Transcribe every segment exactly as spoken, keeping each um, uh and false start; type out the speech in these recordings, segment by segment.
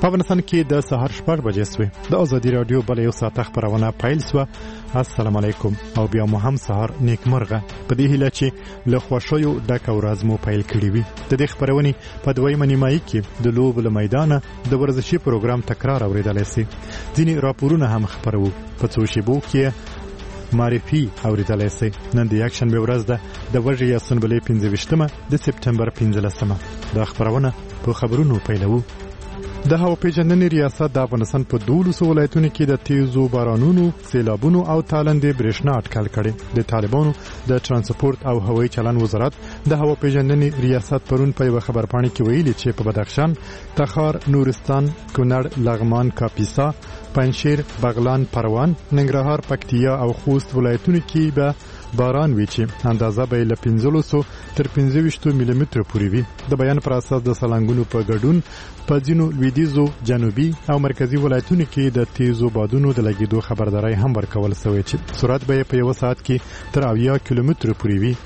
په افغانستان کې د سهار شپږ بجې سوې د ازادي رادیو بل یو ساعت خبرونه پیل سوه. السلام علیکم او بیا مو هم سهار نیکمرغه په دې هیله چې له خوښیو ډکه ورځ مو پیل کړې وي. د دې خبرونې په دویمه نیمایي کې د لوبو له میدانه د ورزشي پروګرام تکرار اورېدلی سي. ځینې راپورونه هم خپروو په څو شیبو کې معرفي اورېدلی سي. نن د یکشنبې ورځ ده د وږي یا سنبلې پنځه ویشتمه د سپتمبر پنځلسمه. دا خبرونه په خبرونو پیلوو. د هوا پیژندنې ریاست د افغانستان په دولسو ولایتونو کې د تیزو بارانونو، سیلابونو او تالندې برېښنا اټکل کړې. د طالبانو د ترانسپورت او هوایي چلند وزارت د هوا پیژندنې ریاست پرون په یوه خبرپاڼه کې ویلي چې په بدخشان، تخار، نورستان، کونړ، لغمان، کاپیسا، پنجشیر، بغلان، پروان، ننګرهار، پکتیا او خوست ولایتونو کې به باران وی چې اندازه به له پنځلسو تر پنځه ویشتو ملي مترو پورې وي. د بیان پر اساس د سلنګونو په ګډون په ځینو لویدیځو، جنوبي او مرکزي ولایتونو کې د تیزو بادونو د لګېدو خبرداری هم ورکول شوی چې سرعت به په یو ساعت کې تر اویا کیلومترو پورې وي.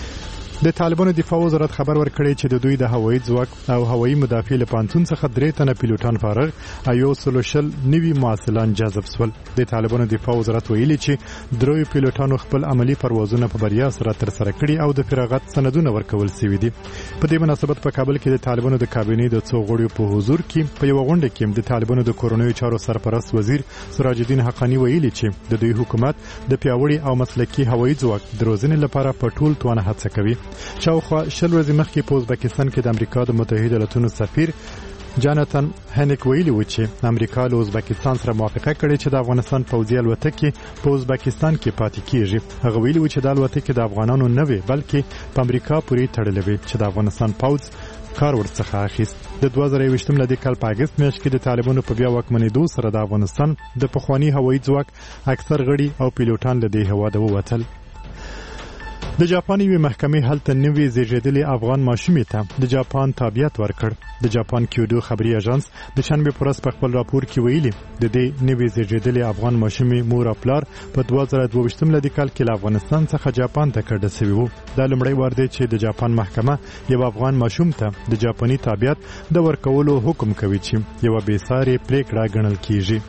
د طالبانو دفاع وزارت خبر ورکړی چې د دوی د هوایي ځواک او هوایي مدافع له پانتون څخه درې تنه پیلوټان فارغ او یو سلو شل نوي معسلان جذب شول. د طالبانو دفاع وزارت ویلي چې دریو پیلوټانو خپل عملی پروازونه په بریا سره ترسره کړي او د فراغت سندونه ورکول شوي دي. په دې مناسبت په کابل کې د طالبانو د کابینې د څو غړیو په حضور کې په یوه غونډه کې د طالبانو د کورنیو چارو سرپرست وزیر سراج الدین حقانی ویلي چې د دوی حکومت د پیاوړي او مسلکي هوایي ځواک د روزنې لپاره په ټول توانه هڅه کوي. شاوخوا شل ورځې مخکې په ازبکستان کې د امریکا د متحده ایالاتونو سفیر جاناتان هنیک ویلي و چې امریکا له ازبکستان سره موافقه کړې چې د افغانستان پوځي الوتکې په ازبکستان کې پاتې کیږي. هغه ویلي و چې د الوتکې د افغانانو نه وي بلکې په امریکا پورې تړلې وي چې د افغانستان پوځ کار ورڅخه اخیست. د دوه زره یوویشتم لدې کال په اګست میاشت کې د طالبانو په بیا واکمنېدو سره د افغانستان د پخواني هوایي ځواک اکثر غړي او پیلوټان له دې هېواده ووتل. د جاپان یوې محکمې هلته نوې زیږېدلې افغان ماشومې ته د جاپان تابعیت ورکړ. د جاپان کیوډو خبري اژانس د شنبې په ورځ په خپل راپور کې ویلي د دې نوې زیږېدلې افغان ماشومې مور او پلار په دوه زره دوه ویشتم لدې کال کې له افغانستان څخه جاپان ته کډه شوي وو. دا لومړی وار دی چې د جاپان محکمه یو افغان ماشوم ته د جاپاني تابعیت د ورکولو حکم کوي چې یوه بېسارې پرېکړه ګڼل کیږي.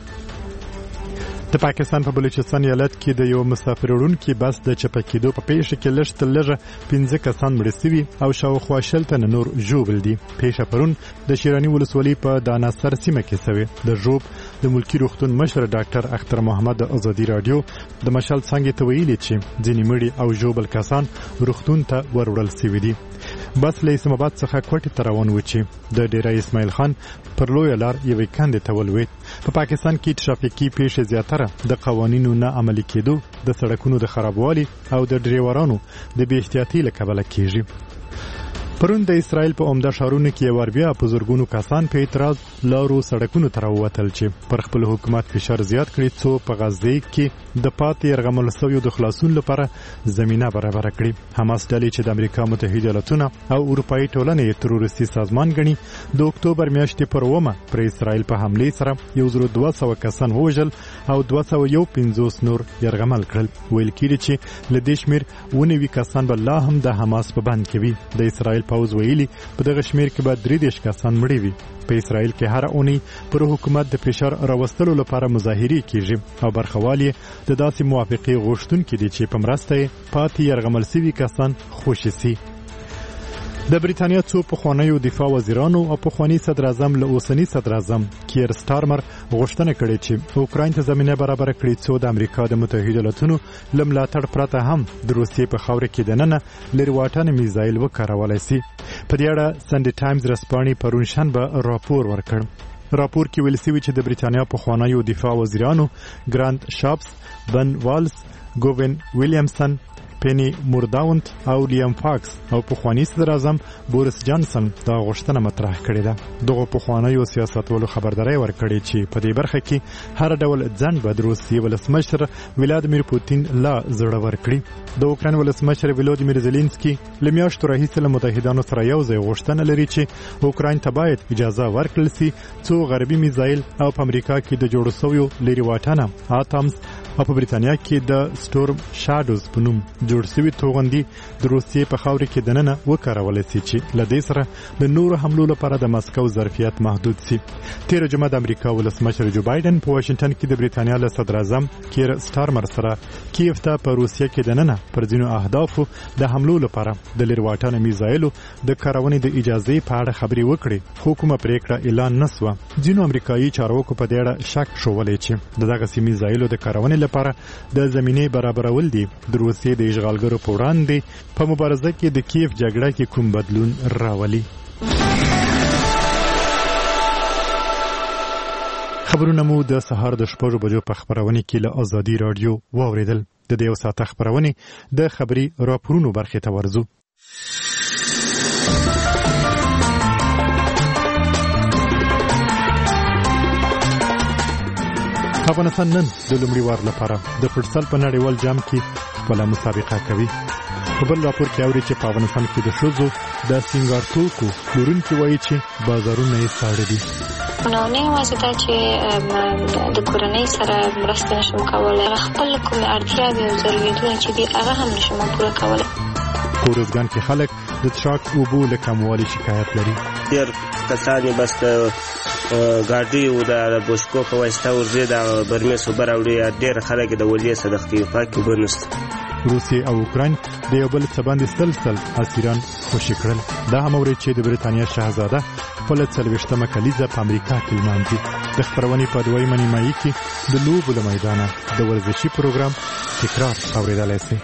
د پاکستان په بلوچستان ایالت کې د یو مسافر وړونکي بس د چپه کېدو په پیښه کې لږ تر لږه پنځه کسان مړه سوي او شاوخوا شل تنه نور ژوبل دي. پیښه پرون د شیراني ولسوالۍ په داناسر سیمه کې شوې. د ژوب د ملکی روغتون مشر ډاکټر اختر محمد د ازادي رادیو د مشال څنګه ته ویلي چې ځینې مړي او ژوبل کسان روغتون ته وروړل شوي دي. بس له اسلام آباد څخه کوټې ته روان و چې د ډیره اسماعیل خان پر لویه لار یوې کندې ته ولوېد. په پا پاکستان کې ټرافیکي پیښې زیاتره د قوانینو نه عملي کېدو، د سړکونو د خرابوالي او د ډریورانو د بې احتیاطۍ له کبله کېږي. پرون د اسرائیل په عمده ښارونو کې یو وار بیا په زرګونو کسان په اعتراض لارو سړکونو ته راووتل چې پر خپل حکومت فشار زیات کړي څو په غزه کې د پاتې یرغمل شویو د خلاصون لپاره زمینه برابره کړي. حماس ډلې چې د امریکا متحده ایالاتونه او اروپایي ټولنې تروریستي سازمان ګڼي د اکتوبر میاشتې پر اوومه پر اسرائیل په حملې سره یو زر دوه سوه کسان ووژل او دوه سوه یو پنځوس نور یرغمل کړل. ویل کېږي چې له دې شمېر اووه نوي کسان به لا هم د حماس په بند کې وي. د اسرائیل پوځ ویلي په دغه شمېر کې به درې دېرش کسان مړي وي. په اسرائیل کې هر اونۍ پر حکومت د فشار راوستلو لپاره مظاهرې کیږي او برخوال یې د داسې موافقې غوښتونکي دي چې په مرسته یې پاتې یرغمل سوي کسان خوشي سي. د بریتانیا څو پخوانیو دفاع وزیرانو او پخوانی صدر اعظم له اوسنی صدر اعظم کیر سټارمر غوښتنه کړې چې اوکراین ته زمینه برابر کړي څو د امریکا د متحده ایالاتونو له ملاتړ پرته هم د روسیې په خاوره کې دننه لرې واټن میزایل وکارولی سي. په دې اړه سنډې ټایمز ورځپاڼې پرون شنبه راپور ورکړ. راپور کې ویل شوي چې د بریتانیا پخوانیو دفاع وزیرانو ګرانت شاپس، بن والز، ګوین ویلیامسن، پینی مورداونت او لیام فاکس او پخوانی صدر اعظم بوریس جانسن دا غوښتنه مطرح کړې ده. دغه پخوانیو سیاستوالو خبرداری ورکړې چې په دې برخه کې هر ډول ځنډ به د روسیې ولسمشر ولادیمیر پوتین لا زړه ورکړي. د اوکراین ولسمشر ولادیمیر زيلنسکي له میاشتو راهیسې له متحدانو سره یو ځای غوښتنه لري چې اوکراین ته باید اجازه ورکړل شي څو غربي میزایل او په امریکا کې د جوړ شویو لري واټنه اتمز او په بریتانیا کې د سټورم شادوز په نوم جوړ شوی توغندي د روسیې په خاورې کې دننه وکارول شي چې لدې سره د نورو حملو لپاره د ماسکو ظرفیت محدود شي. تیر جمعه د امریکا ولسمشر جو بایدن په واشنگټن کې د بریتانیا له صدر اعظم کیر سټارمر سره کیف ته په روسیې کې دننه پر ځینو اهدافو د حملو لپاره د لرواټن میزایلو د کارونې د اجازه په اړه خبري وکړي، خو کومه پریکړه اعلان نسوه. ځینو امریکایي چارواکو په دې اړه شک شولې چې دغه سیمې میزایلو د کارونې لپاره د زمینې برابرول دي د روسیې د اشغالګرو په وړاندې په مبارزه کې د کیف جګړه کې کوم بدلون راولي. خبرونه مو د سهار د شپږو بجو په خبرونه کې له ازادي رادیو واوریدل. د دې وساته خبرونه د خبري راپورونو برخه ته ورزو. افغانستان نن د لومړي وار لپاره د فوټسال په نړیوال جام کې خپل مسابقه کوي. په بل راپور کې اوري چې په افغانستان کې د شوزو د سینګار توکو پلورونکي وایي چې بازارونه یې ساړه دي. نو نه یوازې دا چې د کورنۍ سره مرسته نشم کولی، خپل کومې اړتیاوې او ضرورتونه چې دي هغه هم نشم پوره کولی. په روزګان کې خلک د څښاک اوبو له کموالي شکایت لري. ډېر کسان یې بس د ګاډي او د بوشکو په واسطه ورځي د برمې اوبه راوړي. ډېر خلک د ولې صدق کوي، پاکې اوبه نشته. روسیې او اوکراین د یو بل څه باندې سلسل اسیران خوشي کړل. دا هم اوري چې د بریتانیا شاهزاده خپل څلوېښتمه کلیزه په امریکا کې لمانځي. د خبرونې په دویمه نیمایي کې د لوبو له میدانه د ورزشي پروګرام تکرار اوریدلای شئ.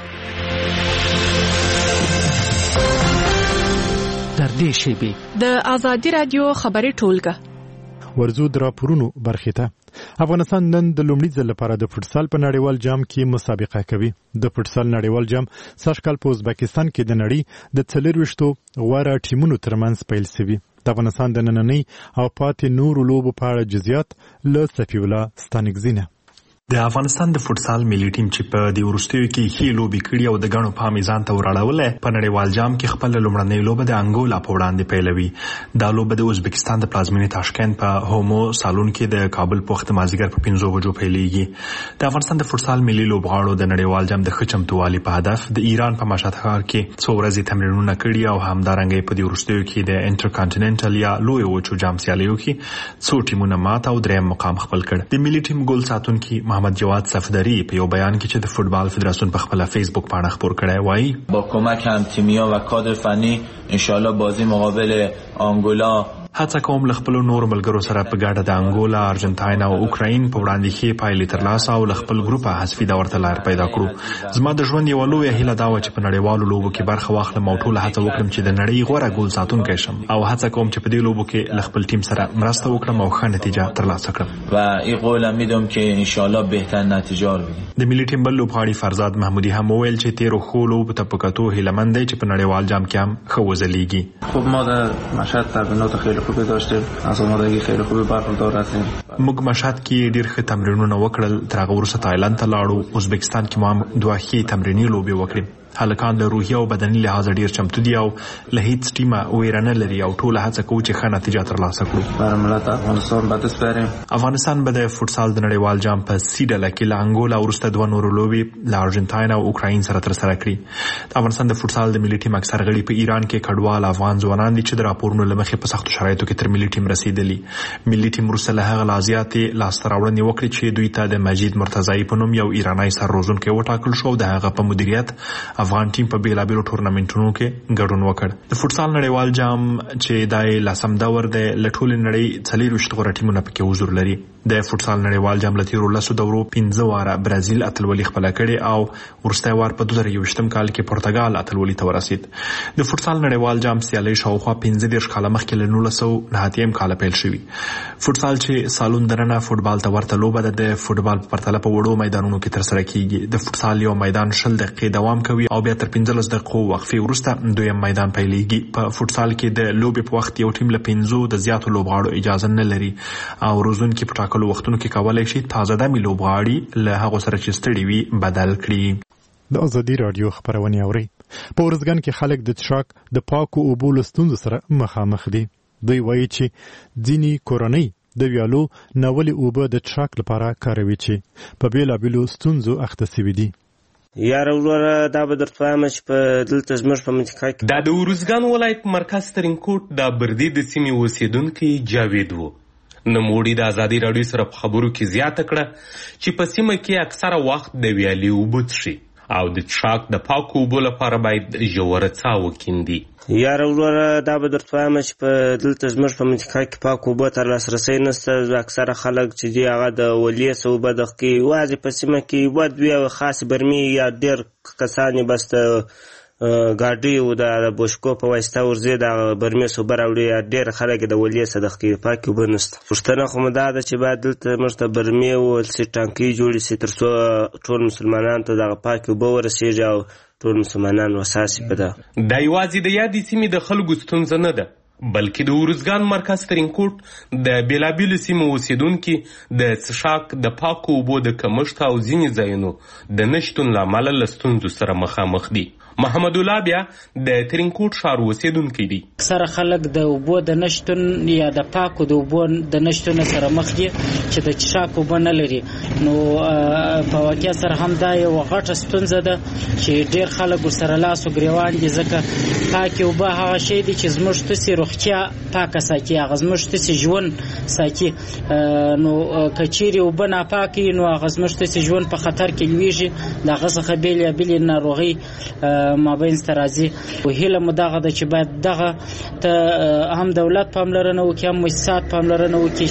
در دې شیبې د ازادي رادیو خبري ټولګه ورزو د راپورونو برخه ته. افغانستان نن د لومړي ځل لپاره د فوټسال په نړیوال جام کې مسابقه کوي. د فوټسال نړیوال جام سږ کال په ازبکستان کې د نړۍ د څلورویشتو غوره ټیمونو ترمنځ پیل شوی. د افغانستان د نننۍ او پاتې نورو لوبو په اړه جزئیات له صفی الله ستانکزینه. د افغانستان د فوټسال ملي ټیم چې په د وروستیو کې ښې لوبې کړي او د غنو پام ځان ته وراړولې په نړیوال جام کې خپل لومړنۍ لوبه د انګولا په وړاندې پیلوي. دا لوبه د ازبکستان د پلازمینې تاشکند په هومو سالون کې د کابل په وخت مازیګر په پنځو بجو پیلېږي. د افغانستان د فوټسال ملي لوبغاړو د نړیوال جام د ښه چمتووالي په هدف د ایران په مشهد ښار کې څو ورځې تمرینونه کړي او همدارنګه په د وروستیو کې د انټرکانټیننټل یا لوی وچو جام سیالیو کې څو ټیمونه مات او دریم مقام خپل کړ. د ملي ټیم ګول ساتونکي محمد جواد صفدر په یو بیان کې چې د فوتبال فدراسیون په خپل فیسبوک باندې خبر کړی وایي با کمک هم تیمیا و کادر فنی ان شاء الله بازی مقابل آنگولا هڅه کوم ل خپل نور ملګرو سره په ګډه د انګولا، ارجنټاین او اوکراین په وړاندې کې پایلې ترلاسه او ل خپل ګروپ حذفي دا ورته لار پیدا کړو. زما د ژوند یو لوی هیله دا و چې په نړیوالو لوبو کې برخه واخلم او ټول هڅه وکړم چې د نړۍ غوره ګول ساتونکی شم او هڅه کوم چې په دې لوبو کې ل خپل ټیم سره مرسته وکړم او ښه نتیجه ترلاسه کړم و این قولم میدم که ان شاء الله بهتر نتیجه وي. د ملي ټیم بل لوبغاړي فرزاد محمودي هم وویل چې تیر خو لوب ته پکاتو هیلمند دی چې په نړیوال جام کې هم ښه وځلېږي. خب ما در مشهد تمرینات خیلی خوبی داشتیم، از آمادگی خیلی خوبی برخوردار هستیم. موږ مشهد کې ډېر ښه تمرینونه وکړل. تر هغه وروسته تایلند ته لاړو. ازبکستان کې مو هم دوه ښې تمریني لوبې وکړې. هلکان له روحي او بدني لحاظ ډیر چمتو دي او له هیڅ ټیمه ویرانه لري او ټول هڅه کوي چې ښه نتیجه ترلاسه کړي. برای ملت افغانستان به دست بیاریم. افغانستان به د فوټسال د نړیوال جام په سی ډله کې له انګولا وروسته دوه نورو لوبې له ارجنټاین او اوکراین سره ترسره کړي. د افغانستان د فوټسال د ملي ټیم اکثر غړي په ایران کې کډوال افغان ځوانان دي چې د راپورونو له مخې په سختو شرایطو کې تر ملي ټیم رسیدلي. ملي ټیم وروسته له هغه لازیاتې لاسته راوړنې وکړي چې دوی ته د مجید مرتضی په نوم یو ایرانی سرروزونکی وټاکل شو. د هغه په مدیریت افغان ټیم په بیلابیلو ټورنمنټونو کې ګډون وکړ. د فوټسال نړیوال جام چې دای لسم دور د لټول نړۍ څلورویشت غوره ټیمونه پکې حضور لري. د فوټسال نړیوال جام لتیرو لسو دورو پنځه واره برازیل اتلولي خپل کړي او ورسته وار په دوه زره یوویشتم کال کې پرتګال اتلولي ته ورسید. د فوټسال نړیوال جام سیالي شاوخوا پنځه دېرش کاله مخکې له نولس سوه نهه اتیا کال پیل شوی. فوټسال چې سالون درنه فوټبال ته ورته لوبه ده، د فوټبال په پرتله په وړو میدانونو کې ترسره کیږي. د فوټسال یو میدان شل دقیقې دوام کوي او بیا تر پنځلس دقیقو وقفې وروسته دویم میدان پیلېږي. په فوټسال کې د لوبې په وخت یو ټیم له پنځو د زیاتو لوبغاړو اجازه نه لري او روزونکي په ټاکلو وختونو کې کولای شي تازه دمي لوبغاړي له هغو سره چې ستړي وي بدل کړي. د ازادي رادیو خبرونه اوري. په ورځګن کې خلک د څښاک د پاکو اوبو له ستونزو سره مخامخ دي. دوی وایي چې ځینې کورنۍ د ویالو ناولې اوبه د څښاک لپاره کاروي چې په بېلابېلو ستونزو اخته سوي دي. یاره وروره دا به درته وایم چې په دلته زموږ په منطقه کې دا د ارزګان ولایت مرکز ترینکوټ د بردي د سیمې اوسېدونکی جاوید و. نوموړي د ازادي راډیو سره په خبرو کې زیاته کړه چې په سیمه کې اکثره وخت د ویالې اوبه څښي او د څښاک د پاکو اوبو لپاره باید ژوره څاه وکیندي. یاره وروره دا به درته وایم چې په دلته زموږ په منطقه کې پاکو اوبو ته لاسرسی نشته. اکثره خلک چې دي هغه د ولیې څه اوبه دغه کوي. یوازې په سیمه کې یوه دوې خاصې برمې یا ډېر کسان یې بس د ګاډیو د بوشکو په واسطه ورځي د برمې څه اوبه راوړي. یا ډېر خلک د ولیې څه دغه کوي. پاکې اوبه نشته. پوښتنه خو مو دا ده چې باید دلته موږ ته برمې وویل سي، ټانکۍ جوړې سي تر څو ټول مسلمانانو ته دغه پاکې اوبه ورسېږي او ټول مسلمانان وساسي په ده. دا یوازې د یادې سیمې د خلکو ستونزه نه ده بلکې د ارزګان مرکز ترینکوټ د بېلابېلو سیمو اوسېدونکي د څښاک د پاکو اوبو د کمښت او ځینې ځایونو د نشتون له امله له ستونزو سره مخامخ دي. محمد الله بیا د ترینکوټ ښار اوسېدونکی دی. اکثره خلک د اوبو د نشتون یا د پاکو د اوبو د نشتون سره مخ دي چې د څښاک اوبه نه لري. نو په واقع سره هم دا یو غټه ستونزه ده چې ډېر خلک ورسره لاس و ګرېوان دي ځکه پاکې اوبه هغه شی دی چې زموږ تاسې روغتیا پاکه ساتي، هغه زموږ تاسې ژوند ساتي. نو که چیرې اوبه ناپاکې وي نو هغه زموږ تاسې ژوند په خطر کې لویږي. د هغه څخه بېلابېلې ناروغۍ مابینځ ته راځي. او هیله مو دغه ده چې باید دغه ته هم دولت پاملرنه وکړي، هم مؤسسات پاملرنه وکړي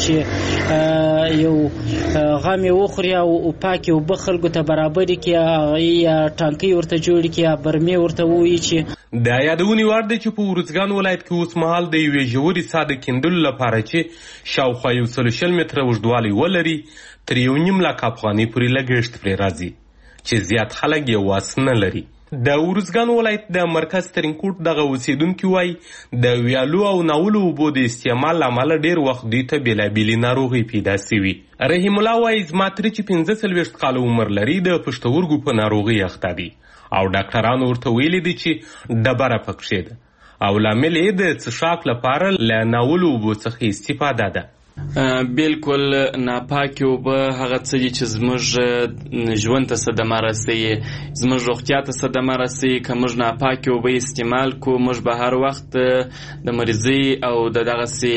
چې یو غم یې وخوري او پاکې اوبه خلکو ته برابرې کړي، یا ټانکۍ ورته جوړې کړي، یا برمې ورته ووایي. چې دا یادونې وړ ده چې په ارزګان ولایت کې اوس مهال د یوې ژورې څاه د کیندلو لپاره چې شاوخوا یو سل شل متره اوږدوالی ولري تر یو نیم لک افغانۍ پورې لګښت پرې راځي چې زیات خلک یې واس نه لري. د ارزګان ولایت د مرکز ترینکوټ دغه اوسېدونکي وایي د ویالو او ناولو اوبو د استعمال له امله ډېر وخت دوی ته بېلابېلې ناروغۍ پیدا سوي. رحیم الله وایي زما تره چې پنځه څلوېښت کاله عمر لري د پښتورګو په ناروغۍ اخته دی او ډاکټرانو ورته ویلي دي چې ډبره پکښې ده او لامل یې د څښاک لپاره له ناولو اوبو څخه استفاده ده. بالکل ناپاکې اوبه هغه څه دي چې زموږ ژوند ته صدمه رسوي، زموږ روغتیا ته صدمه رسوي. که موږ ناپاکې اوبه استعمال کړو موږ به هر وخت د مریضۍ او د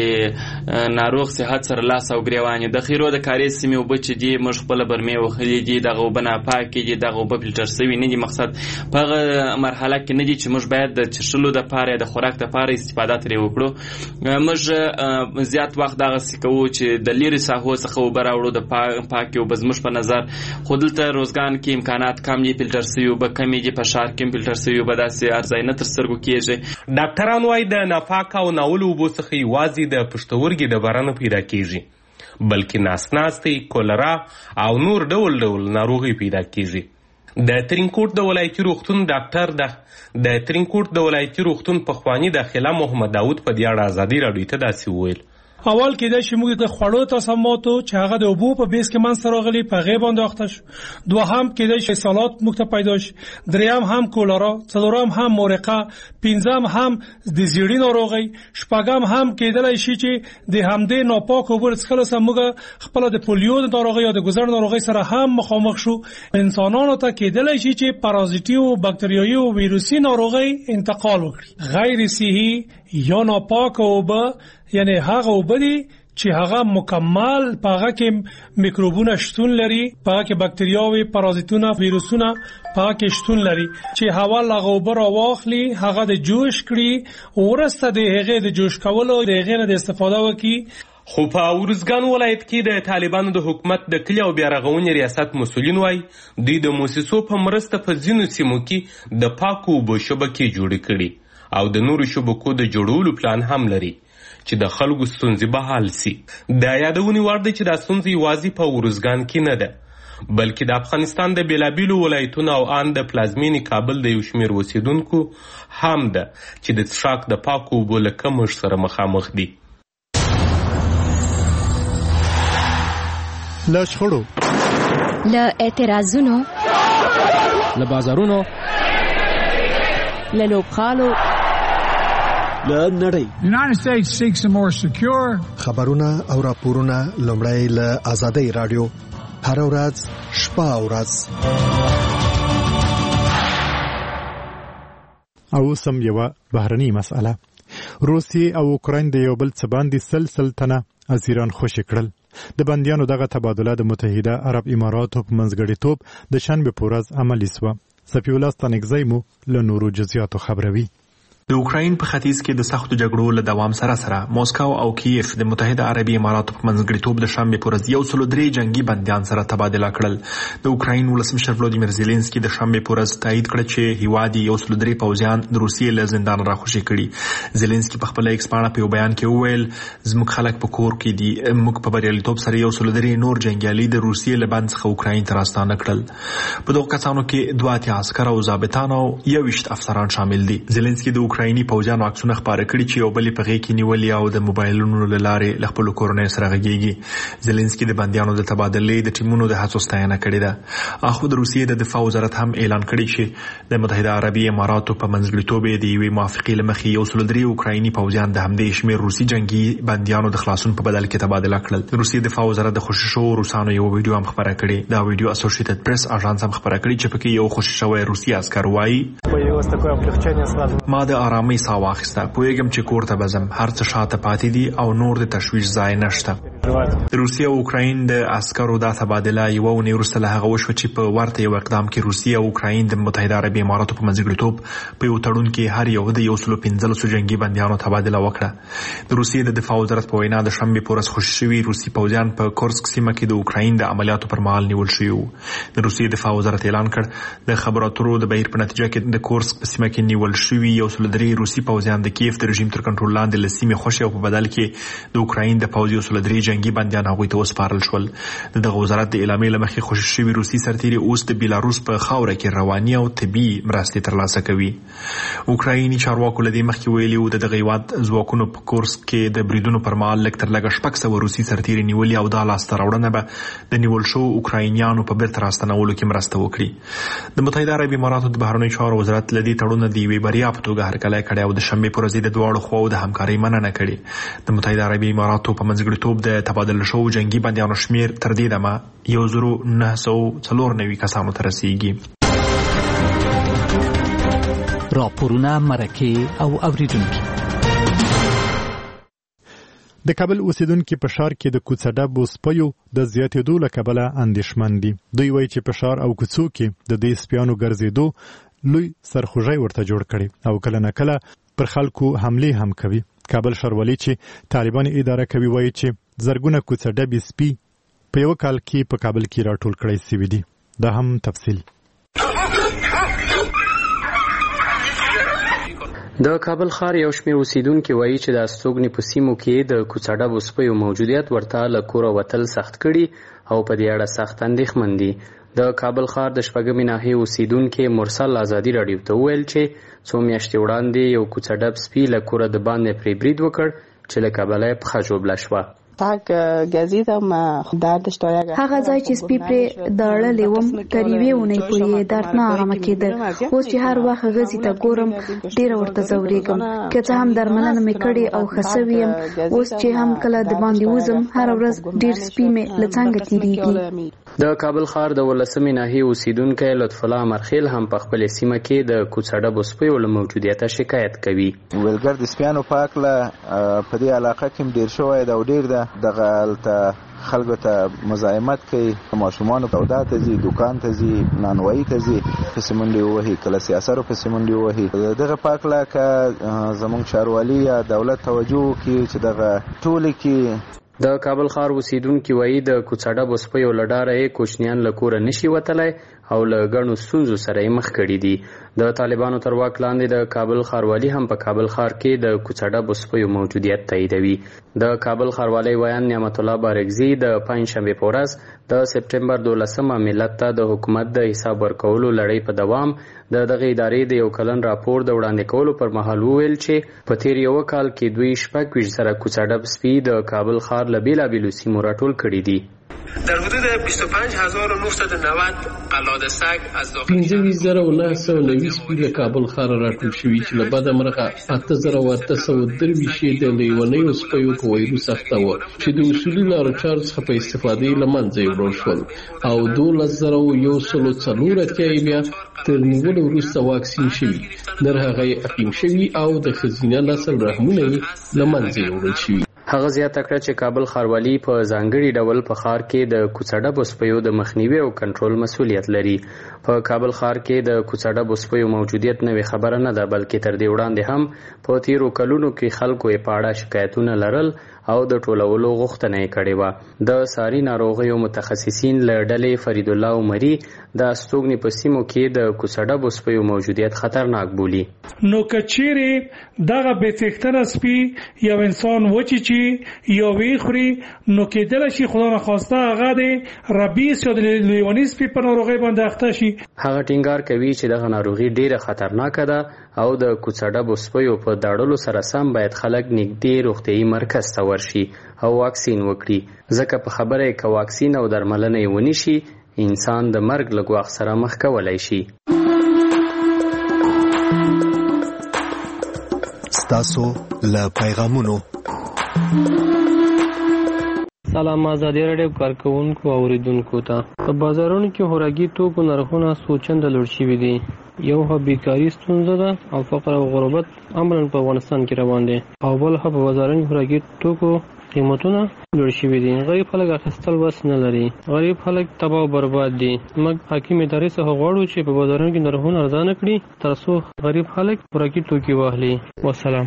دغسې ناروغ صحت سره لاس او ګرېوان یو. د خیرو د کارې سیمې اوبه چې دي موږ خپله برمې وهلې دي، دغه اوبه ناپاکې دي، دغه اوبه فلټر سوي نه دي. مقصد په هغه مرحله کې نه دي چې موږ باید د څښلو دپاره یا د خوراک دپاره استفاده ترې وکړو. موږ زیات وخت دغسې چې د لیرې ساحو څخه اوبه راوړو د پاکې اوبه زموږ په نظر. خو دلته روزګان کې امکانات کم دي، فلټر سوي اوبه کمې دي، په ښار کې هم فلټر سوي اوبه داسې ارزانه نه تر سترګو کېږي. ډاکټران وایي د ناپاکه او ناولو اوبو څخه یوازې د پښتورګي ډبره نه پیدا کېږي بلکې ناسناستۍ، کولرا او نور ډول ډول ناروغۍ پیدا کېږي. د ترینکوټ د ولایتي روغتون ډاکټر د د ترینکوټ د ولایتي روغتون پخواني داخله محمد داود په دې اړه ازادي راډیو ته داسې وویل: اول کېدای شي موږ د خوړو تصاماتو چې هغه د اوبو په بیس کې منځته راغلي په هغې باندې اخته شو. دوهم کېدای شي سالات موږ ته پیدا شي. دریم هم کولرا، څلورم هم مورقه، پنځم هم د زیړي ناروغۍ، شپږم هم کېدلی شي چې د همدې ناپاک اوبو څښلو سره موږ خپله د پولیو ناروغۍ یا د ګوزړ ناروغۍ سره هم مخامخ شو. انسانانو ته کېدلی شي چې پارازیتي او باکتریایي او ویروسي ناروغۍ انتقال وکړي. غیر صحي یا ناپاک اوبه یعنی هغه اوبه دي چې هغه مکمل په هغه کې میکروبونه شتون لري، په هغه کې باکتریاوي، پارازیتونه، ویروسونه په هغه کې شتون لري چې هوا هغه اوبه راواخلي، هغه د جوش کړي، ورسته د هغې د جوش کولو د هغې نه د استفاده وکړي. خو په ارزګان ولایت کې د طالبانو د حکومت د کلي او بیارغونې ریاست مسؤلین وایي دوی د موسسو په مرسته په ځینو سیمو کې د پاکو اوبو شبکې جوړې کړي او د نورو شبکو د جوړولو پلان هم لري چې د خلکو ستونزې به حل سي. دا یادونې وړ دی چې دا ستونزه یوازې په ارزګان کې نه ده بلکې د افغانستان د بېلابېلو ولایتونو او ان د پلازمینې کابل د یو شمېر اوسېدونکو هم ده چې د څښاک د پاکو اوبو له کمښت سره مخامخ دي. له شخړو، له اعتراضونو، له بازارونو، له لوبخالو، له نړۍ. خبرونه او راپورونه لومړی له آزادۍ رادیو هر ورځ شپه او ورځ. او سم یو بهرنی مسأله. روسیې او اوکراین د یو بل څه باندې سلسل تنه اسیران خوشي کړل. د بندیانو دغه تبادله د متحده عرب اماراتو په منځګړیتوب د شنبې په ورځ عملي شوه. صفی الله ستانکزی مو له نورو جزئیاتو خبروي. د اوکراین په ختیځ کې د سختو جګړو له دوام سره سره موسکو او کیف د متحده عربي اماراتو په منځګړیتوب د شنبې په ورځ یو سل درې جنگي بندیان سره تبادله کړل. د اوکراین ولسمشر ولادیمیر زيلنسکي د شنبې په ورځ تایید کړ چې هیواد یو سل درې پوځیان د روسیې له زندان راخوشي کړي. زيلنسکي په خپل ایکس پاڼه په یو بیان کې وویل زموږ خلک په کور کې دي. موږ په بریالیتوب سره یو سل درې نور جنگیالي د روسیې له بند څخه اوکراین ته راستانه کړل. په دغه کسانو کې دوه اتیا عسکر او ضابطان او یو ویشت افسران شامل دي. زيلنسکي د اوکرایني پوځیانو عکسونه خپاره کړي چې یو بل په غېږ کې نیولې او د موبایلونو له لارې له خپل کورنۍ سره غږیږي. زيلنسکي د بندیانو د تبادلې د ټیمونو د هڅو ستاینه کړې ده. اخو د روسیې د دفاع وزارت هم اعلان کړی چې د متحده عربي اماراتو په منځګړیتوب د یوې موافقې له مخې یو سل درې اوکرایني پوځیان د همدې شمېر روسي جنگي بندیانو د خلاصون په بدل کې تبادله کړل. د روسیې دفاع وزارت د خوشي شوو روسانو یو ویډیو هم خپاره کړی. دا ویډیو اسوسییټډ پریس اژانس هم خپاره کړی چې پکې یو خوشي شوی روسي عسکر وایي ما د آرامۍ ساه واخیسته. پوهیږم چې کور ته بزم. هر څه شاته پاتې دي او نور د تشویش ځای نشته. د روسیې او اوکراین د عسکرو د تبادله یو ونې وروسته له هغه وشوه چې په ورته یو اقدام کې روسیې او اوکراین د متحده عربي اماراتو په منځګړیتوب په یو تړون کې هر یو د یو سل پنځلس جنگي بندیانو تبادله وکړه. د روسیې د دفاع وزارت په وینا د شنبې په ورځ خوشي شوي روسي پوځیان په کورسک سیمه کې د اوکراین د عملیاتو پر مهال نیول شوي وو. د روسیې دفاع وزارت اعلان کړ د خبرو اترو د بهیر په نتیجه کې د کورسک په سیمه کې نیول شوي یو سل درې روسي پوځیان د کیف د رژیم تر کنټرول لاندې له سیمې خوشي او په بدل کې د اوکراین د پوځ یو سل درې جنگي بندیان هغوی ته وسپارل شول. دغه وزارت د اعلامیې له مخې خوشي شوي روسي سرتیري اوس د بیلاروس په خاوره کې رواني او طبي مرستې ترلاسه کوي. اوکرایني چارواکو له دې مخکې ویلي وو د دغه هیواد ځواکونو په کورسک کې د بریدونو پر مهال لږ تر لږه شپږ سوه روسي سرتیري نیولي او دا لاسته راوړنه به د نیول شوو اوکراینیانو په بیرته راستنولو کې مرسته وکړي. د متحده عربي اماراتو د بهرنیو چارو وزارت له دې تړون د یوې بریا په توګه هرکلی کړی او د شنبې په ورځ د دواړو خواو د همکارۍ مننه کړې. د متحده عربي اماراتو په منځګړیتوب د تبادله شوو جنگي بندیانو شمیر تر دې دمه یو زرو نه سوه څلور نوي کسانو ته رسیږي. راپورونه مرکې او اوریدونکي. د کابل اوسیدونکو په ښار کې د کوڅه سپیو د زیاتېدو له کبله اندېښمن دي. دوی وایي چې په ښار او کوڅو کې د دې سپیانو ګرځېدو لوی سرخوږی ورته جوړ کړي او کله نه کله پر خلکو حملې هم کوي. کابل ښاروالي چې طالبان اداره کوي وایي چې زرګونه کوڅه ډبې سپي په یو کال کې په کابل کې راټول کړی سوي دي. دا هم تفصیل. د کابل ښار یو شمېر اوسیدونکي وایي چې د استوګنې په سیمو کې د کوڅه ډبو سپیو موجودیت ورته له کوره وتل سخت کړي او په دې اړه سخت اندېښمن دي. د کابل ښار د شپږمې ناحیې اوسیدونکي مرسل ازادي راډیو ته وویل چې څو میاشتې وړاندې یو کوڅه ډب سپي له کوره د باندې پرې برید وکړ چې له کبله یې پښه ژوبله شوه. هغه ځای چې سپي پرې داړلې وم تر یوې اونۍ پورې درد نه ارامه کېده. اوس چې هر وخت غزې ته ګورم ډېره ورته ځورېږم. که څه هم درملنه مې کړې او ښه سوې یم، اوس چې هم کله د باندې وځم هره ورځ ډېر سپي مې له څنګه تېرېږي. د کابل ښار د ولسمې ناحیې اوسیدونکی لطف الله مرخیل هم په خپلې سیمه کې د کوڅه ډبو سپیو له موجودیته شکایت کوي. ولګر د سپیانو په هکله په دې علاقه کې ډېر شوی ده او ډېر ده. دغه هلته خلکو ته مزاحمت کوي، ماشومانو سودا ته ځي، دکان ته ځي، نانوایي ته ځي، پسې منډې ووهي، کله سیاسرو پسې منډې ووهي. دغه په هکله که زموږ ښاروالي یا دولت توجه وکړي چې دغه ټولې کې. د کابل ښار اوسیدونکي وایي د کوڅه ډبو سپیو له ډاره یې کوچنیان له کوره نشي وتلی او له ګڼو ستونزو سره یې مخ کړي دي. د طالبانو تر واک لاندې د کابل ښاروالي هم په کابل ښار کې د کوڅه ډبو سپیو موجودیت تاییدوي. د کابل ښاروالۍ ویان نعمت الله بارکزي د پنجشنبې په ورځ د سپټمبر دولسمه ملت ته د حکومت د حساب ورکولو لړۍ په دوام د دغه ادارې د یو کلن راپور د وړاندې کولو پر مهال وویل چې په تیر یو کال کې دوی شپږ ویشت زره کوڅه ډب سپي د کابل ښار له بېلابېلو سیمو راټول کړي دي. در حدود بیست و پنج هزار و نهصد و نود قلاده سگ از داخل پنځه ویشت زره و نهه سوه نوي سپي له کابل ښاره راټول شوي چې له بده مرغه اته زره و اته سوه درویشت یې د لیونیو سپیو په ویروس اخته وو چې د اصولي لارو چارو څخه په استفادې له منځه یوړل شول او دولس زره و یو سلو څلور اتیا یې بیا تر نیولو وروسته واکسین شوي در هغه یې عقیم شوي او د ښځینه نسل رحمونه یې له منځه یوړل شوي. هغه زیاته کړه چې کابل ښاروالي په ځانګړي ډول په ښار کې د کوڅه سپیو د مخنیوي او کنټرول مسؤلیت لري. په کابل ښار کې د کوڅه سپیو موجودیت نوې خبره نه ده، بلکې تر دې وړاندې هم په تیرو کلونو کې خلکو یې په اړه شکایتونه لرل او د ټولولو غوښتنه یې کړې وه. د ساري ناروغیو متخصصین له ډلې فرید الله عمري د استوګنې په سیمو کې د کوڅه سپیو موجودیت خطرناک بولي. نو که چیرې دغه بې څښتنه سپي یو انسان وچیچي یا ویې خوري نو کېدلی شي خدا نخواسته هغه د ربیس یا د لیوني سپي په ناروغۍ باندې اخته شي. هغه ټینګار کوي چې دغه ناروغي ډیره خطرناکه ده او د کوڅه سپیو په داړلو سره سم باید خلک نږدې روغتیايي مرکز ته ورشي او واکسین وکړي، ځکه په خبره یې که واکسین او درملنه یې ونشي انسان د مرګ له ګواښ سره مخ کولی شي. ستاسو له پیغامونو سلام ازادي راډیو کارکونکو او اوریدونکو ته. په بازارونو کې خوراکي توکو نرخونه څو چنده لوړ شوي دي. یو خو بیکاري ستونزه ده او فقر او غربت عملاً په افغانستان کې روان دي، او بل خو په بازارونو کې خوراکي توکو قیمتونه لوړ شوي دي. غریب خلک اخیستل وس نه لري، غریب خلک تباہ او برباد دي. موږ حاکم ادارې څخه غواړو چې په بازارونو کې نرخونه ارزانه کړي تر څو غریب خلک خوراکي توکي واخلي. والسلام.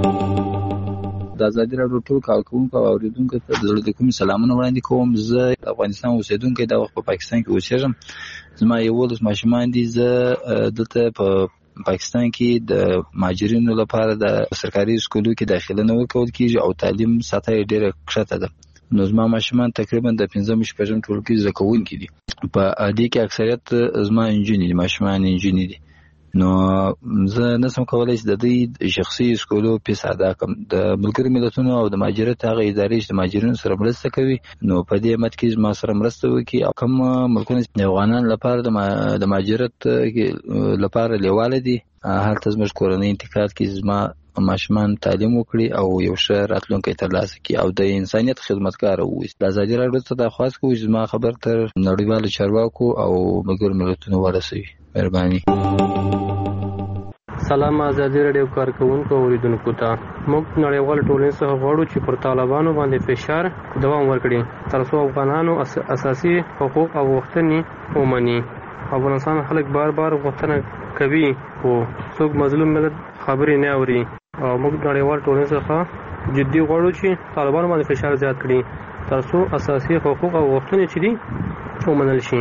د ازادي راډیو ټول کارکونکو او اوریدونکو ته د زړه کومې سلامونه وړاندې کوم. زه د افغانستان اوسیدونکی د وخت په پاکستان کې اوسېږم. زما یولس ماشومان دي. زه دلته په پاکستان کې د مهاجرینو لپاره د سرکاري سکولو کې داخله نه ورکول کېږي او تعلیم سطح یې ډېره کښته ده. نو زما ماشومان تقریبا د پنځم شپږم ټولګي زده کوونکي دي. په دې کې اکثریت زما انجونې دي، ماشومان انجونې دي. نو زه نسم کولای چې د دوی شخصي سکولو فیس ادا کړم. د ملګرو ملتونو او د مهاجرت هغه ادارې چې د مهاجرینو سره مرسته کوي نو په دې مت کې زما سره مرسته وکړي او کوم ملکونه د افغانانو لپاره د مهاجرت لپاره لیواله دي هلته زموږ کورنۍ انتقاد کې زما ماشومان تعلیم وکړي او یو ښه راتلونکی ترلاسه کړي او د انسانیت خدمتګار واوسي. د ازادي راډیو څخه درخواست کوم چې زما خبر تر نړیوالو چارواکو او ملګرو ملتونو ورسوي. مهرباني. سلام ازادي راډیو کارکونکو او اوریدونکو ته. موږ نړیوال ټولنې څخه غواړو چې پر طالبانو باندې فشار دوام ورکړي تر څو افغانانو اساسي حقوق او غوښتنې ومني. افغانستان خلک بار بار غوښتنه کوي خو څوک مظلوم ملت خبرې نه اوري او موږ نړیوال ټولنې څخه جدي غواړو چې طالبانو باندې فشار زیات کړي تر څو اساسي حقوق او غوښتنې چې دي ومنل شي.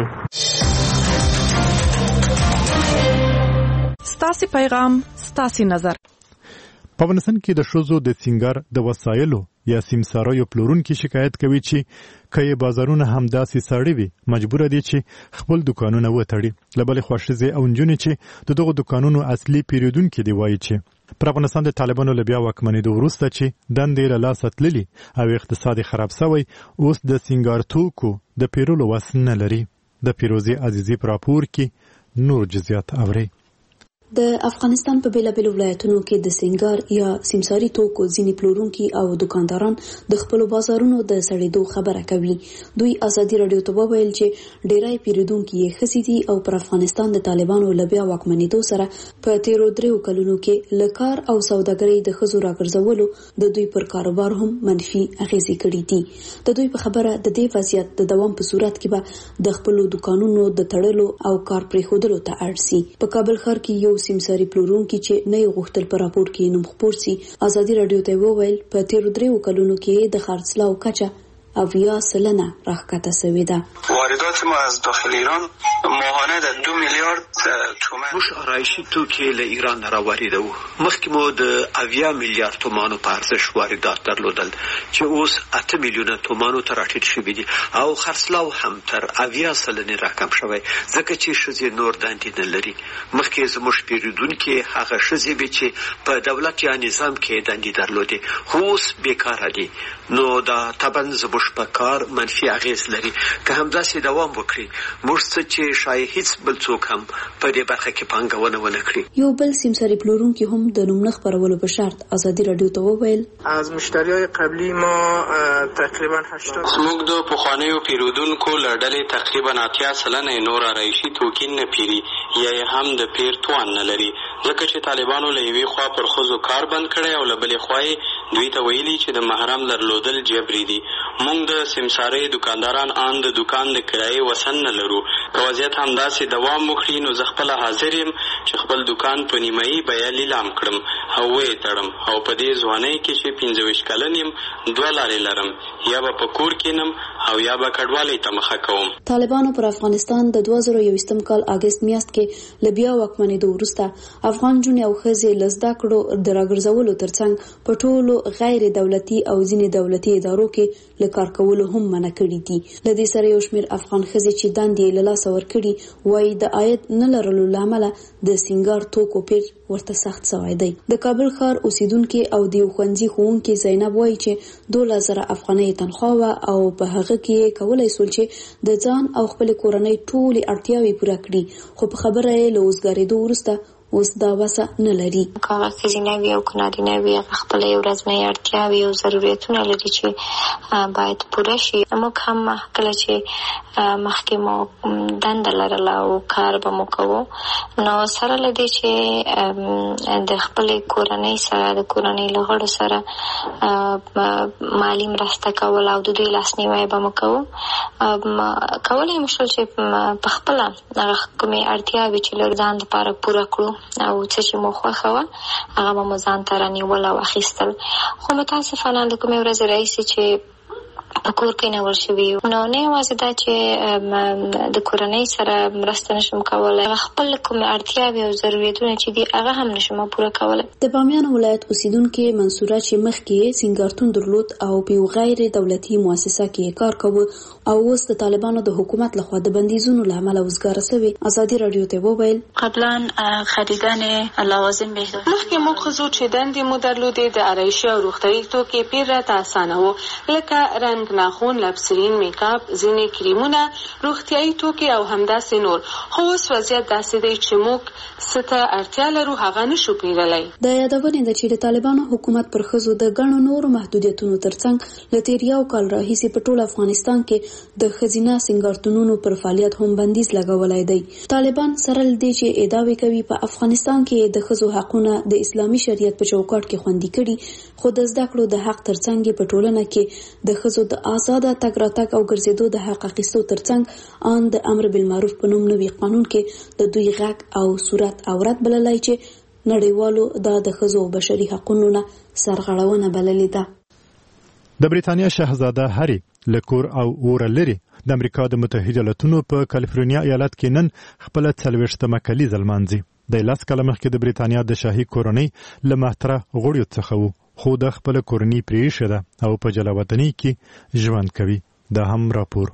ستاسو پیغام ستاسو نظر. په افغانستان کې د ښځو د سینګار د وسایلو یا سیمسارایو پلورونکي شکایت کوي چې کله بازارونه همداسې ساړه وي مجبور دي چې خپل دکانونه وتړي. له بلې خوا ښځې او نجونې چې د دغو دکانونو اصلي پیرودونکي دي وایي چې پر افغانستان د طالبانو له بیا واکمنېدو وروسته چې دندې له لاسه تللي او اقتصاد خراب شوی اوس د سینګار توکو د پیرولو وس نه لري. د پیروزي عزیزي پر راپور کې نور جزئیات اوري. د افغانستان په بیلابیلو ولایتونو کې د سینګار یا سیمساري توکو ځینې پلورونکي او دکانداران د خپل بازارونو د سړېدو خبره کوي. دوی ازادي راډیو ته وویل چې ډېری پیرودونکي یې ښځې دي او پر افغانستان د طالبانو له بیا واکمنېدو سره په تیرو دریو کلونو کې له کار او سوداګرۍ د ښځو راګرځولو د دوی پر کاروبار هم منفي اغېزې کړي دي. د دوی په خبره د دې وضعیت د دوام په صورت کې به د خپل دکانونو د تړلو او کار پرېښودلو ته اړ سي. په کابل ښار کې یو سیمساري پلورونکي چې نه یې غوښتل په راپور کې نوم خپور سي ازادي راډیو ته وویل په تیرو دریو کلونو کې د خرڅلاو کچه اویا سلنه راښکته شوې ده. واردات ما از داخل ایران ماهانه د دو میلیارد تومان موږ آرایشي توکي له ایران راوړو. مخکې مو د اویا میلیارد تومانو په ارزښت واردات درلودل چې اوس اته میلیونه تومانو ته راټیټ شوي دي او خرڅلاو هم تر اویا سلنې راکم شوی ځکه چې ښځې نور دندې نه لري. مخکې زموږ پیرودونکي هغه ښځې وې چې په دولت یا نظام کې دندې درلودې خو اوس بیکاره دي. نو دا طبعا زموږ زموږ په کار منفي اغیز لري. که همداسې دوام وکړي موږ څه چې شاید هیڅ بل څوک هم په دې برخه کې پانګونه ونه کړي. یو بل سیمساري پلورونکي هم د نوم نه خپرولو په شرط ازادي رادیو ته وویل از مشتریای قبلی ما تقریبا هشتاد زموږ د پخوانیو پیرودونکو له ډلې تقریبا اتیا سلنه نور آرایشي توکي نه پیري یا هم د پیر توان نه لري، ځکه چې طالبانو له یوې خوا پر ښځو کار بند کړی او له بلې خوا دوی ته ویلي چې د محرم درلودل جبري دي. موږ د سمسارۍ دکانداران ان د دکان د کرایې وسن نه لرو. که وضعیت همداسې دوام وکړي نو زه خپله حاضر یم چې خپل دکان په نیمایي بیه لیلام کړم او ویې تړم او په دې ځوانۍ کې چې پنځه ویشت کلن یم دوه لارې لرم، یا به په کور کینم او یا به کډوالۍ ته مخه کوم. طالبانو پر افغانستان د دوه زره یوویشتم کال اګست میاشت کې له بیا واکمنېدو وروسته افغان نجونې او ښځې له زده کړو د راګرځولو ترڅنګ په ټولو غیر دولتي او ځینې دولتي ادارو کې له کار کولو هم منع کړي دي. له دې سره یو شمېر افغان ښځې چې دندې یې له لاسه ورکړي وایي د عاید نه لرلو له امله د سینګار توکو پیر ورته سخت سوی دی. د کابل ښار اوسیدونکي او د یو ښوونځي ښوونکي زینب وایي چې دولس زره افغانۍ تنخوا وه او په هغه کې یې کولی سول چې د ځان او خپلې کورنۍ ټولې اړتیاوې پوره کړي، خو په خبره یې له اوسګارېدو وروسته اوس دا وسه نه لري. که هغه ښځینه وي او که نارینه وي هغه خپله یې ورځنۍ اړتیاوې او ضرورتونه لري چې باید پوره شي. موږ هم کله چې مخکې مو دنده لرله او کار به مو کوو نو سره له دې چې د خپلې کورنۍ سره د کورنۍ له غړو سره مالي مرسته کول او د دوی لاسنیوی به مو کوو، کولی مو شول چې په خپله هغه کومې اړتیاوې چې لرو ځان دپاره پوره کړو او څه چې مو خوښه وه هغه به مو ځان ته رانیول او اخیستل. خو متاسفانه د کومې ورځې راهیسې چې په کور کې نیول شوي نو نه یوازې دا چې د کورنۍ سره مرسته نشم کولی، خپل کومې اړتیاوې او ضرورتونه چې دي هغه هم نشم پوره کولی. د بامیان ولایت اوسیدونکي منصوره چې مخکې سینګارتون درلود او په یو غیر دولتي مؤسسه کې کار کوي او اوس د طالبانو د حکومت لخوا د بندیزونو له امله وزګاره شوی، ازادي رادیو ته وویل قبلا خریدن لوازم بهداشت مخکې موږ ښځو چې دندې مو درلودې د آرایشي او روغتیایي توکي پیر راته اسانه و، لکه رنګ ناخون، لبسرین، میکاپ، ځینې کریمونه، روغتیایي توکي او همداسې نور. خو اوس وضعیت داسې دی چې موږ څه ته اړتیا لرو هغه نشو پیرلی. د یادونې ده چې د طالبانو حکومت پر ښځو د ګڼو نورو محدودیتونو ترڅنګ له تېر یو کال راهیسې په ټول افغانستان کې د ښځینه سینګارتونونو پر فعالیت هم بندیز لګولی دی. طالبان سره له دې چې ادعاوې کوي په افغانستان کې د ښځو حقونه د اسلامي شریعت په چوکاټ کې خوندي کړي، خو د زده کړو د حق ترڅنګ په ټولنه کې د ښځو د آزاده تګ راتګ او ګرځېدو د حق اخیستو ترڅنګ ان د امر بالمعروف په نوم نوي قانون کې د دوی غږ او صورت عورت بللی چې نړیوالو دا د ښځو بشري حقونو نه سرغړونه بللې ده. د بریتانیا شاهزاده هری له کور او اوره لري د امریکا د متحده ایالاتونو په کالیفورنیا ایالت کې نن خپل څلوېښتمه کلیزه لمانځي. د لس کاله مخکې د بریتانیا د شاهي کورنۍ له مهتره غړیو څخه و، خو د خپل کورنۍ پرېښې ده او په جلاوطنۍ کې ژوند کوي. دا هم راپور.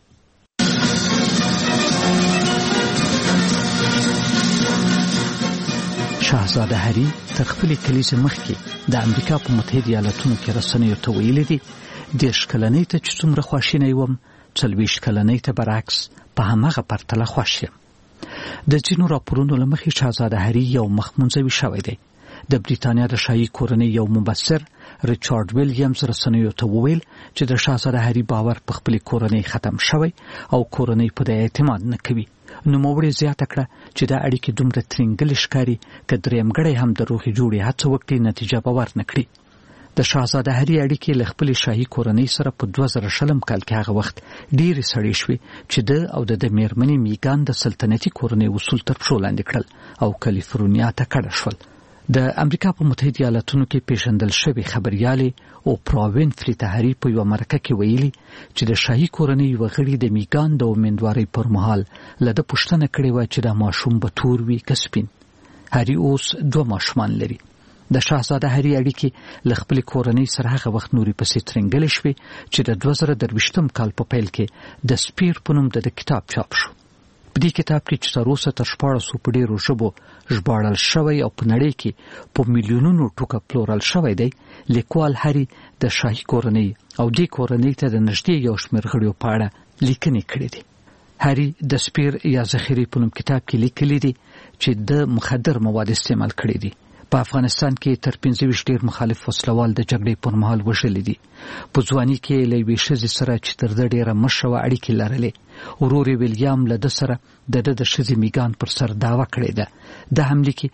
شاهزاده هری تر خپلې کلیزې مخکې د امریکا په متحده ایالاتونو کې رسنیو ته ویلي دي دېرش کلنۍ ته چې څومره خواشینی وم څلوېښت کلنۍ ته برعکس په هماغه پرتله خوښ یم. د ځینو راپورونو له مخې شاهزاده هری یو مخمنځوي شوی دی. د بریتانیا د شاهي کورنۍ یو مبصر ریچارډ ویلیامز رسنیو ته وویل چې د شاهزاده هری باور په خپلې کورنۍ ختم شوی او کورنۍ په دې اعتماد نه کوي. نوموړې زیاته کړه چې دا اړیکې دومره ترینګلې ښکاري که درېیمګړی هم د روغې جوړې هڅه وکړي نتیجه به ورنه کړي. د شاهزاده هری اړیکې له خپلې شاهي کورنۍ سره په دوه زره شلم کال کې هغه وخت ډېرې سړې شوې چې د او د د میرمنې میګان د سلطنتي کورنۍ اصول تر پښو لاندې کړل او کالیفورنیا ته کډه شول. د امریکا په متحده ایالاتونو کې پیژندل شوی خبريالې او پراوین فری تحری په یو مرکه کې ویلي چې د شاهي کورنۍ یو غړي د میګان د امیندوارۍ پر مهال لده پوښتنه کړې و چې د ماشوم به تور وي که سپین. هری اوس دوه ماشومان لري. د شاهزاده هری اړیکې له خپلې کورنۍ سره هغه وخت نورې پسې ترنګلې شوې چې د دوه زره درویشتم کال په پیل کې د سپیر په نوم د کتاب چاپ شو. په دې کتاب کې چې تر اوسه تر شپاړسو په ډېرو ژبو ژباړل شوی او په نړۍ کې په میلیونونو ټوکه پلورل شوی دی، لیکوال هری د شاهي کورنۍ او دې کورنۍ ته د نږدې یو شمېر غړیو په اړه لیکنې کړې دي. هری د سپیر یا ذخیرې په نوم کتاب کې لیکلي دي چې د مخدر مواد استعمال کړي دي. په افغانستان کې تر پنځه ویشت ډېر مخالف وسلوال د جګړې پر مهال وژلي دي. په ځواني کې له یوې ښځې سره چې تر ده ډېره مشره وه اړیکې لرلې. ورور ویلیام له ده سره د ده د ښځې میګان پر سر دعوه کړې ده. د حملې کې